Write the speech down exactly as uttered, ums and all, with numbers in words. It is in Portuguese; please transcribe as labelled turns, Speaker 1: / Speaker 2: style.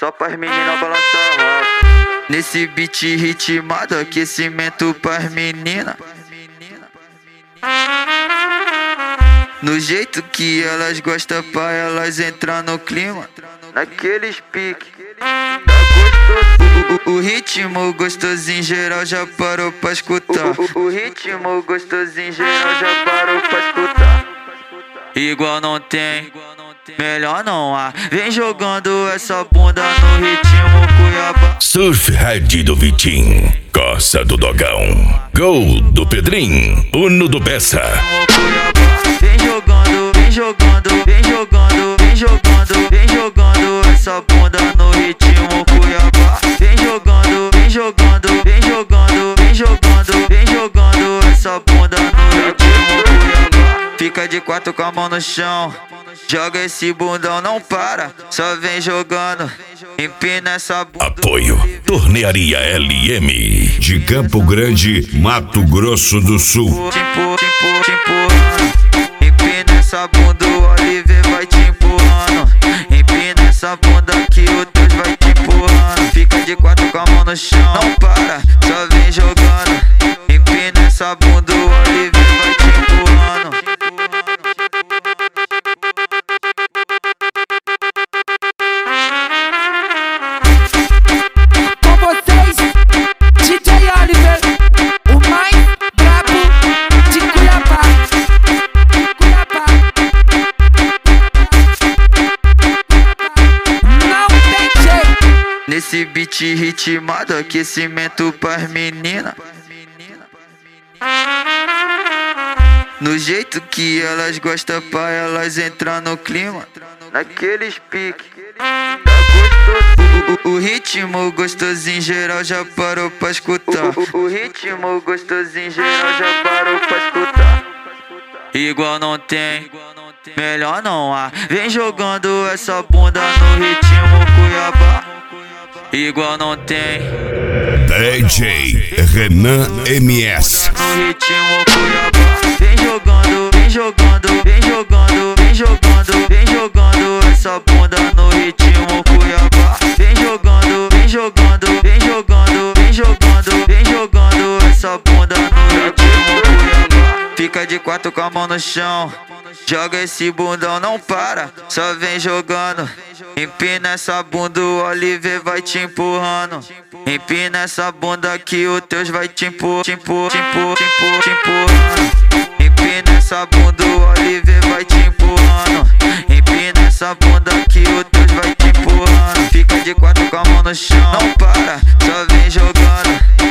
Speaker 1: só pras meninas balançar rock. Nesse beat ritmado, aquecimento pras meninas. No jeito que elas gostam pra elas entrar no clima. Naqueles piques, tá gostoso. O, o, o ritmo gostosinho geral já parou pra escutar. O, o, o ritmo gostosinho geral já parou pra escutar. Igual não tem, melhor não há. Vem jogando essa bunda no ritmo Cuiabá.
Speaker 2: Surf Head do Vitinho, Coça do Dogão, Gol do Pedrinho, Uno do Bessa.
Speaker 1: Vem jogando, vem jogando, vem jogando, vem jogando, vem jogando essa bunda no ritmo Cuiabá. Vem jogando, vem jogando, vem jogando, vem jogando, vem jogando essa bunda no ritmo Cuiabá. Fica de quatro com a mão no chão, joga esse bundão, não para, só vem jogando, empina essa bunda.
Speaker 2: Apoio Tornearia L M de Campo Grande, Mato Grosso do Sul.
Speaker 1: Tipo, tipo, tipo, empina essa bunda, o Oliver vai te empurrando. Empina essa bunda que o Deus vai te empurrando. Fica de quatro com a mão no chão, não para, só vem jogando. Empina essa bunda, o Oliver vai te empurrando.
Speaker 3: Com vocês, D J Oliver, o mais brabo de Cuiabá. Cuiabá. Não tem jeito.
Speaker 1: Nesse beat ritmado, aquecimento pras meninas. No jeito que elas gostam pra elas entrar no clima. Naqueles piques, tá gostoso. O, o, o ritmo gostosinho geral já parou pra escutar. O, o, o ritmo gostosinho geral já parou pra escutar. Igual não tem, melhor não há. Vem jogando essa bunda no ritmo Cuiabá. Igual não tem.
Speaker 2: D J Renan M S.
Speaker 1: No ritmo Cuiabá. Vem jogando, vem jogando, vem jogando, vem jogando, vem jogando essa bunda no ritmo Cuiabá. Vem jogando, vem jogando, vem jogando, vem jogando, vem jogando essa bunda no ritmo Cuiabá. Fica de quatro com a mão no chão, joga esse bundão, não para, só vem jogando. Empina essa bunda, o Oliver vai te empurrando. Empina essa bunda que o Deus vai te empurrar, te empurrar, te empurrar, te empurrar, te empurrar. Empina essa bunda, o Oliver vai te empurrando. Empina essa bunda que o Deus vai te empurrando. Fica de quatro com a mão no chão, não para, só vem jogando.